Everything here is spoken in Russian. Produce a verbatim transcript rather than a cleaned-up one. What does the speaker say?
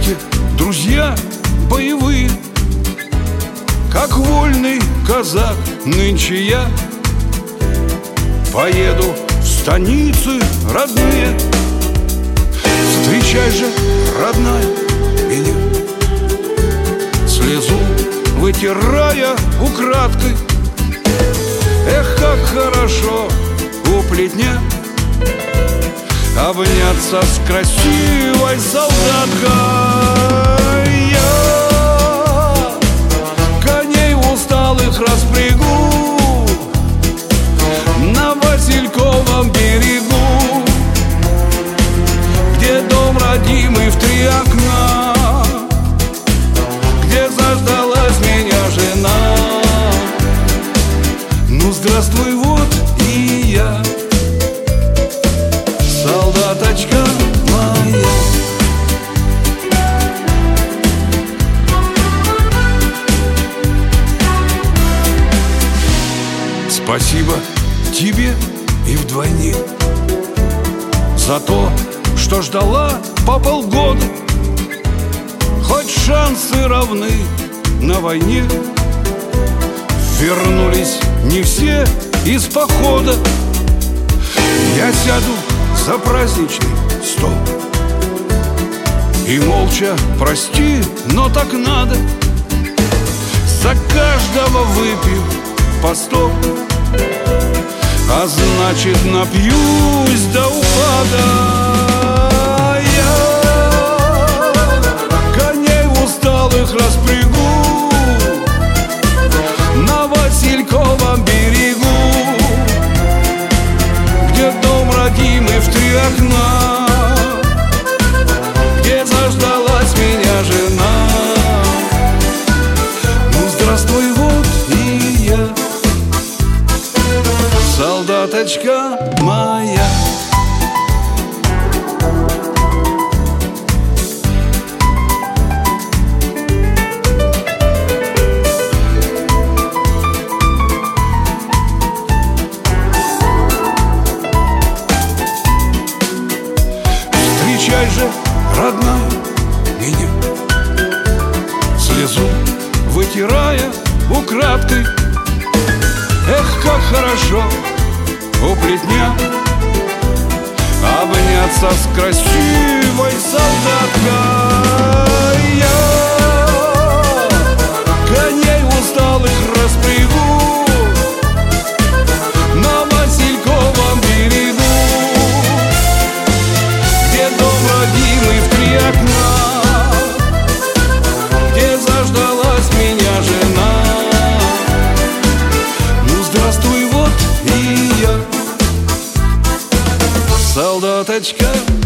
свете друзья боевые. Как вольный казак нынче я поеду в станицы родные. Встречай же, родная, меня, слезу вытирая украдкой. Эх, как хорошо у плетня обняться с красивой солдаткой. Я коней усталых распрягу на Васильковом берегу, где дом родимый в три окна, где заждалась меня жена. Ну, здравствуй, вот и я, солдаточка моя. Спасибо тебе и вдвойне за то, что ждала по полгода. Хоть шансы равны на войне, вернулись не все из похода. Я сяду за праздничный стол и молча прости, но так надо. За каждого выпью по сто, а значит напьюсь до упада. Я коней усталых распрягу на Васильковом берегу, где дом родимый в три окна, где заждалась меня жена. Ну, здравствуй, вот и я, солдаточка моя. Встречай же, родная, меня, слезу вытирая украдкой. Эх, как хорошо у плетня обняться с красивой солдаткой. Я коней усталых распрягу на Васильковом берегу, где дом родимый в три окна, где заждалась меня жена. Ну, здравствуй, вот и я, солдаточка